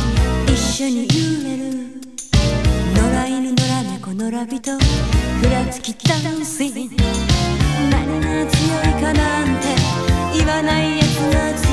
一緒に揺れる野良犬野良猫野良人ふらつきダンシング何が強いかなんて言わないやつが強い